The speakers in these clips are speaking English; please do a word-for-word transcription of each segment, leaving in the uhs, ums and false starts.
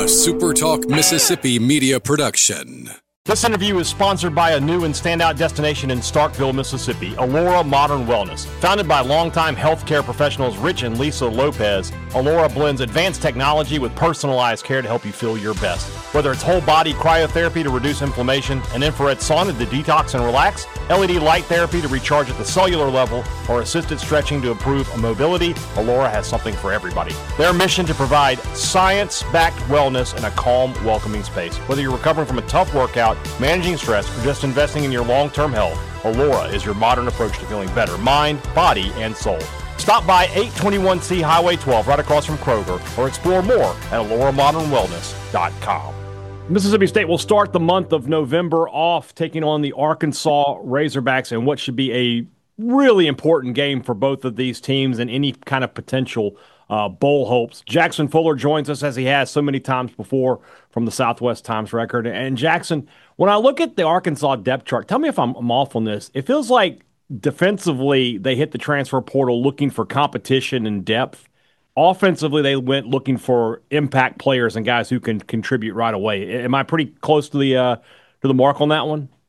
SuperTalk Mississippi media production. This interview is sponsored by a new and standout destination in Starkville, Mississippi, Alora Modern Wellness. Founded by longtime healthcare professionals Rich and Lisa Lopez, Alora blends advanced technology with personalized care to help you feel your best. Whether it's whole body cryotherapy to reduce inflammation, an infrared sauna to detox and relax, L E D light therapy to recharge at the cellular level, or assisted stretching to improve mobility, Alora has something for everybody. Their mission to provide science-backed wellness in a calm, welcoming space. Whether you're recovering from a tough workout, managing stress, or just investing in your long-term health, Alora is your modern approach to feeling better, mind, body, and soul. Stop by eight twenty-one C Highway twelve right across from Kroger, or explore more at alora modern wellness dot com. Mississippi State will start the month of November off taking on the Arkansas Razorbacks in what should be a really important game for both of these teams and any kind of potential uh, bowl hopes. Jackson Fuller joins us as he has so many times before from the Southwest Times Record. And Jackson, when I look at the Arkansas depth chart, tell me if I'm, I'm off on this. It feels like defensively they hit the transfer portal looking for competition and depth. Offensively, they went looking for impact players and guys who can contribute right away. Am I pretty close to the uh, to the mark on that one?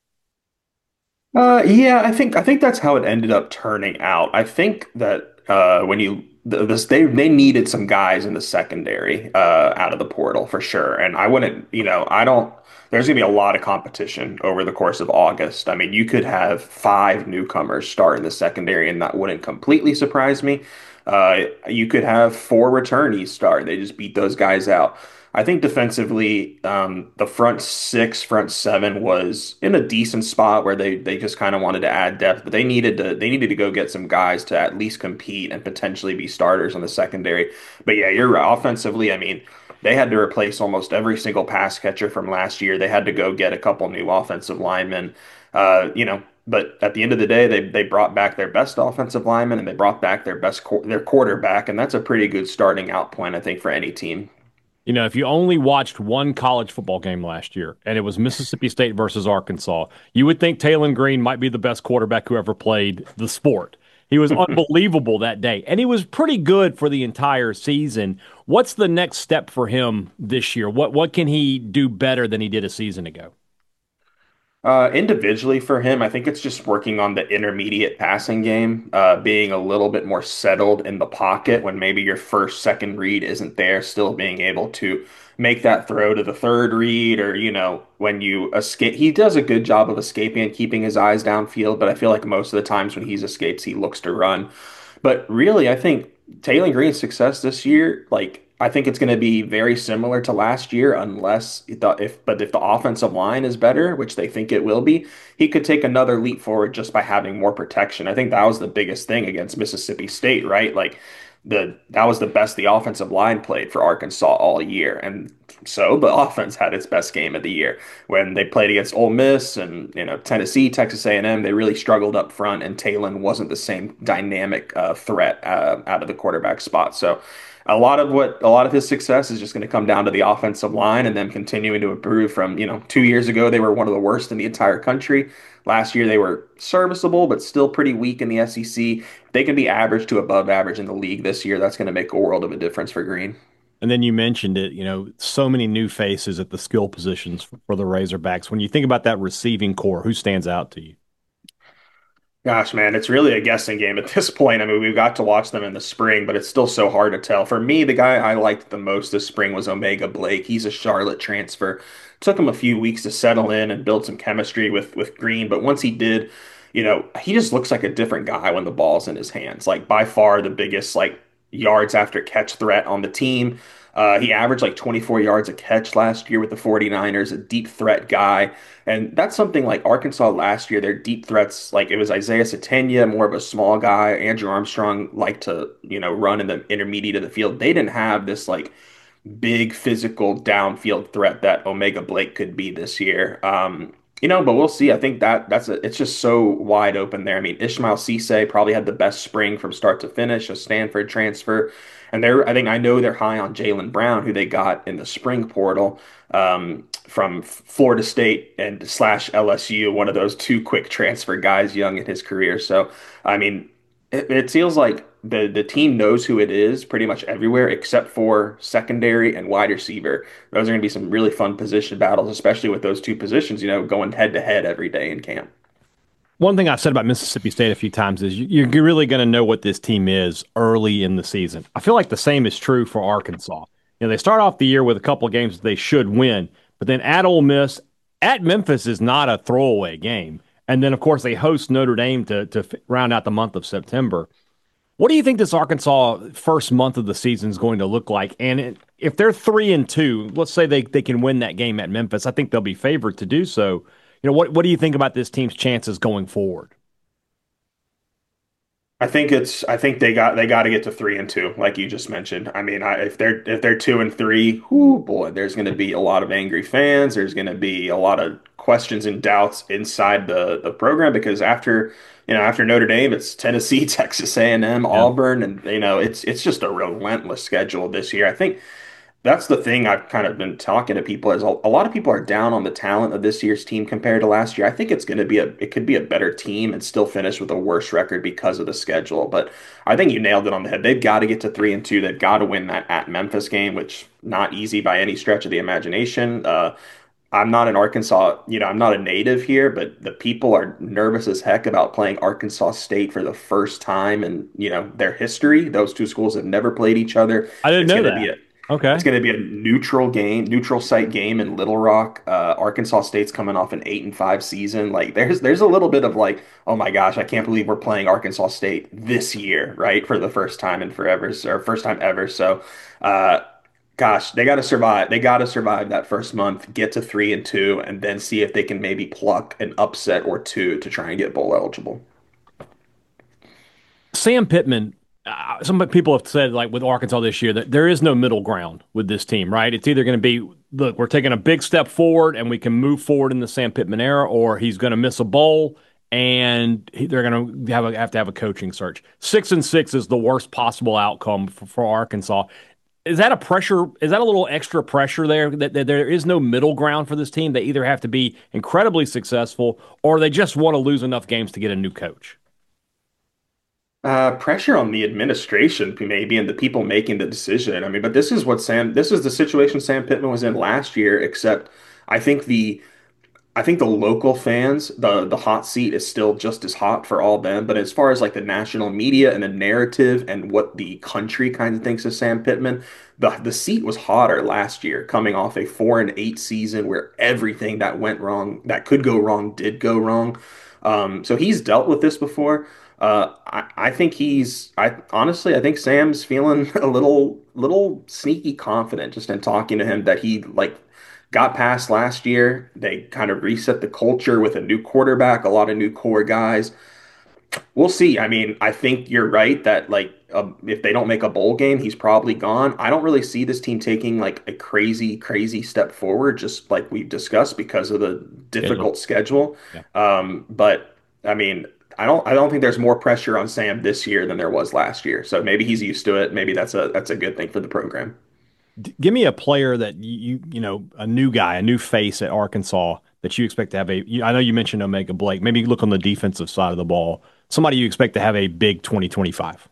Uh, yeah, I think I think that's how it ended up turning out. I think that uh, when you th- this they they needed some guys in the secondary uh, out of the portal for sure, and I wouldn't, you know, I don't. There's gonna be a lot of competition over the course of August. I mean, you could have five newcomers start in the secondary, and that wouldn't completely surprise me. Uh, you could have four returnees start. They just beat those guys out. I think defensively, um, the front six, front seven was in a decent spot where they they just kind of wanted to add depth, but they needed to they needed to go get some guys to at least compete and potentially be starters on the secondary. But yeah, you're right. Offensively, I mean, they had to replace almost every single pass catcher from last year. They had to go get a couple new offensive linemen. Uh, you know, but at the end of the day, they they brought back their best offensive lineman and they brought back their best their quarterback, and that's a pretty good starting out point, I think, for any team. You know, if you only watched one college football game last year, and it was Mississippi State versus Arkansas, you would think Taylon Green might be the best quarterback who ever played the sport. He was unbelievable that day, and he was pretty good for the entire season. What's the next step for him this year? What what can he do better than he did a season ago? Uh, individually for him, I think it's just working on the intermediate passing game, uh, being a little bit more settled in the pocket when maybe your first, second read isn't there, still being able to make that throw to the third read, or, you know, when you escape. He does a good job of escaping and keeping his eyes downfield, but I feel like most of the times when he escapes, he looks to run. But really, I think Taylor Green's success this year, like I think it's going to be very similar to last year, unless the, if but if the offensive line is better, which they think it will be, he could take another leap forward just by having more protection. I think that was the biggest thing against Mississippi State, right? Like the that was the best the offensive line played for Arkansas all year, and so the offense had its best game of the year when they played against Ole Miss and you know Tennessee, Texas A and M. They really struggled up front, and Talon wasn't the same dynamic uh, threat uh, out of the quarterback spot. So a lot of what a lot of his success is just going to come down to the offensive line and then continuing to improve from, you know, two years ago they were one of the worst in the entire country. Last year they were serviceable but still pretty weak in the S E C. They can be average to above average in the league this year. That's going to make a world of a difference for Green. And then you mentioned it, you know, so many new faces at the skill positions for, for the Razorbacks. When you think about that receiving core, who stands out to you? Gosh, man, it's really a guessing game at this point. I mean, we got to watch them in the spring, but it's still so hard to tell. For me, the guy I liked the most this spring was Omega Blake. He's a Charlotte transfer. Took him a few weeks to settle in and build some chemistry with with Green, but once he did, you know, he just looks like a different guy when the ball's in his hands. Like by far the biggest like yards after catch threat on the team. Uh, he averaged like twenty-four yards a catch last year with the 49ers, a deep threat guy. And that's something like Arkansas last year, their deep threats, like it was Isaiah Satania, more of a small guy. Andrew Armstrong liked to, you know, run in the intermediate of the field. They didn't have this like big physical downfield threat that Omega Blake could be this year. Um, you know, but we'll see. I think that that's a, it's just so wide open there. I mean, Ishmael Cisse probably had the best spring from start to finish, a Stanford transfer. And they're, I think I know they're high on Jalen Brown, who they got in the spring portal um, from Florida State and slash L S U, one of those two quick transfer guys young in his career. So, I mean, it, it feels like the the team knows who it is pretty much everywhere except for secondary and wide receiver. Those are going to be some really fun position battles, especially with those two positions, you know, going head to head every day in camp. One thing I've said about Mississippi State a few times is you- you're really going to know what this team is early in the season. I feel like the same is true for Arkansas. You know, they start off the year with a couple of games they should win, but then at Ole Miss, at Memphis is not a throwaway game. And then, of course, they host Notre Dame to, to round out the month of September. What do you think this Arkansas first month of the season is going to look like? And it, if they're three and two, let's say they, they can win that game at Memphis, I think they'll be favored to do so. You know, what what do you think about this team's chances going forward? I think it's I think they got they got to get to three and two, like you just mentioned. I mean, I, if they're if they're two and three, whoo boy, there's going to be a lot of angry fans. There's going to be a lot of questions and doubts inside the the program because after you know after Notre Dame, it's Tennessee, Texas A and M, Yeah. Auburn, and you know it's it's just a relentless schedule this year. I think that's the thing I've kind of been talking to people is a, a lot of people are down on the talent of this year's team compared to last year. I think it's going to be a it could be a better team and still finish with a worse record because of the schedule. But I think you nailed it on the head. They've got to get to three and two. They've got to win that at Memphis game, which not easy by any stretch of the imagination. Uh, I'm not an Arkansas, you know, I'm not a native here, but the people are nervous as heck about playing Arkansas State for the first time in, you know, their history. Those two schools have never played each other. I didn't It's know going to be that. a Okay. it's going to be a neutral game, neutral site game in Little Rock. Uh, Arkansas State's coming off an eight and five season. Like there's there's a little bit of like, oh my gosh, I can't believe we're playing Arkansas State this year, right? For the first time in forever, or first time ever. So, uh, gosh, they got to survive. They got to survive that first month, get to three and two, and then see if they can maybe pluck an upset or two to try and get bowl eligible. Sam Pittman, uh, some people have said, like with Arkansas this year, that there is no middle ground with this team, right? It's either going to be, look, we're taking a big step forward and we can move forward in the Sam Pittman era, or he's going to miss a bowl and he, they're going to have, a, have to have a coaching search. Six and six is the worst possible outcome for, for Arkansas. Is that a pressure? Is that a little extra pressure there that, that there is no middle ground for this team? They either have to be incredibly successful or they just want to lose enough games to get a new coach. Uh, pressure on the administration, maybe, and the people making the decision. I mean, but this is what Sam, this is the situation Sam Pittman was in last year, except I think the I think the local fans, the the hot seat is still just as hot for all them. But as far as like the national media and the narrative and what the country kind of thinks of Sam Pittman, the the seat was hotter last year, coming off a four and eight season where everything that went wrong, that could go wrong, did go wrong. Um, so he's dealt with this before. Uh, I, I think he's I honestly I think Sam's feeling a little little sneaky confident just in talking to him that he like got past last year. They kind of reset the culture with a new quarterback, a lot of new core guys. We'll see. I mean, I think you're right that like uh, if they don't make a bowl game, he's probably gone. I don't really see this team taking like a crazy, crazy step forward, just like we've discussed because of the Schedule. difficult schedule. Yeah. Um, but I mean, I don't, I don't think there's more pressure on Sam this year than there was last year. So maybe he's used to it. Maybe that's a that's a good thing for the program. D- give me a player that you you know a new guy, a new face at Arkansas that you expect to have a. You, I know you mentioned Omega Blake. Maybe look on the defensive side of the ball. Somebody you expect to have a big twenty twenty-five.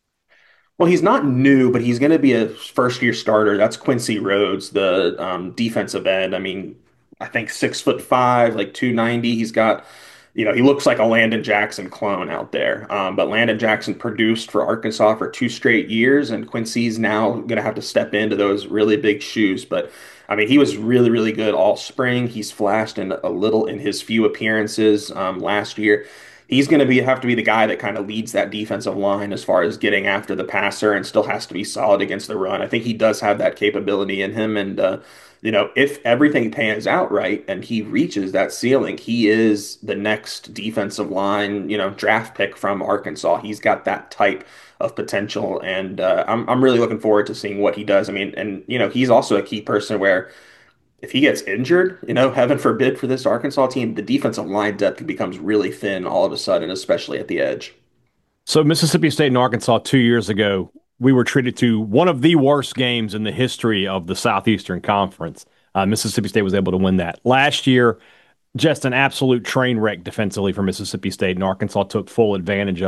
Well, he's not new, but he's going to be a first year starter. That's Quincy Rhodes, the um, defensive end. I mean, I think six foot five, like two ninety. He's got, you know, he looks like a Landon Jackson clone out there. Um, but Landon Jackson produced for Arkansas for two straight years, and Quincy's now going to have to step into those really big shoes. But I mean, he was really, really good all spring. He's flashed in a little in his few appearances um, last year. He's going to be have to be the guy that kind of leads that defensive line as far as getting after the passer and still has to be solid against the run. I think he does have that capability in him. And, uh, you know, if everything pans out right and he reaches that ceiling, he is the next defensive line, you know, draft pick from Arkansas. He's got that type of potential. And uh, I'm, I'm really looking forward to seeing what he does. I mean, and, you know, he's also a key person where if he gets injured, you know, heaven forbid for this Arkansas team, the defensive line depth becomes really thin all of a sudden, especially at the edge. So Mississippi State and Arkansas two years ago, we were treated to one of the worst games in the history of the Southeastern Conference. Uh, Mississippi State was able to win that. Last year, just an absolute train wreck defensively for Mississippi State, and Arkansas took full advantage of it.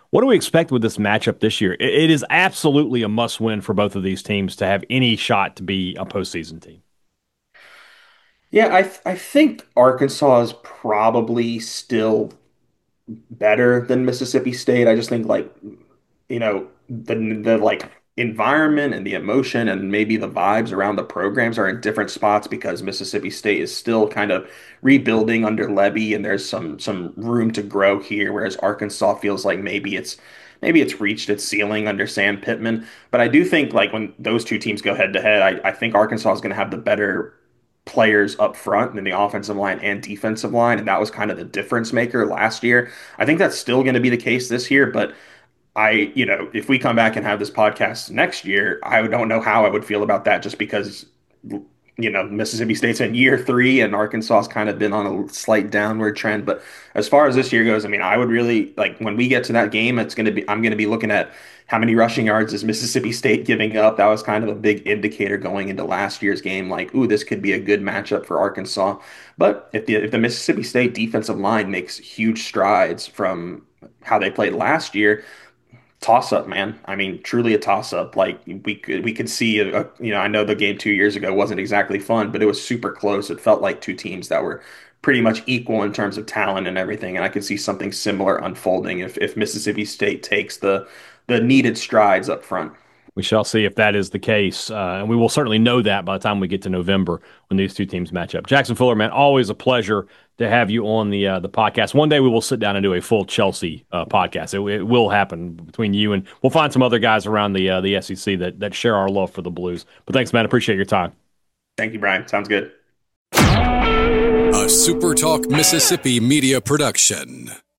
What do we expect with this matchup this year? It, it is absolutely a must-win for both of these teams to have any shot to be a postseason team. Yeah, I th I think Arkansas is probably still better than Mississippi State. I just think like you know the the like environment and the emotion and maybe the vibes around the programs are in different spots because Mississippi State is still kind of rebuilding under Levy and there's some some room to grow here, whereas Arkansas feels like maybe it's maybe it's reached its ceiling under Sam Pittman. But I do think like when those two teams go head to head, I, I think Arkansas is going to have the better players up front in the offensive line and defensive line, and that was kind of the difference maker last year. I think that's still going to be the case this year, but I, you know, if we come back and have this podcast next year, I don't know how I would feel about that just because, you know, Mississippi State's in year three and Arkansas's kind of been on a slight downward trend. But as far as this year goes, I mean, I would really like when we get to that game, it's going to be, I'm going to be looking at how many rushing yards is Mississippi State giving up. That was kind of a big indicator going into last year's game. Like, ooh, this could be a good matchup for Arkansas. But if the, if the Mississippi State defensive line makes huge strides from how they played last year, toss up, man. I mean, truly a toss up. Like we could we could see a, a, you know, I know the game two years ago wasn't exactly fun, but it was super close. It felt like two teams that were pretty much equal in terms of talent and everything. And I could see something similar unfolding if if Mississippi State takes the the needed strides up front. We shall see if that is the case. Uh, and we will certainly know that by the time we get to November when these two teams match up. Jackson Fuller, man, always a pleasure to have you on the uh, the podcast. One day we will sit down and do a full Chelsea uh, podcast. It, it will happen between you and we'll find some other guys around the uh, the S E C that, that share our love for the Blues. But thanks, man. Appreciate your time. Thank you, Brian. Sounds good. A SuperTalk Mississippi media production.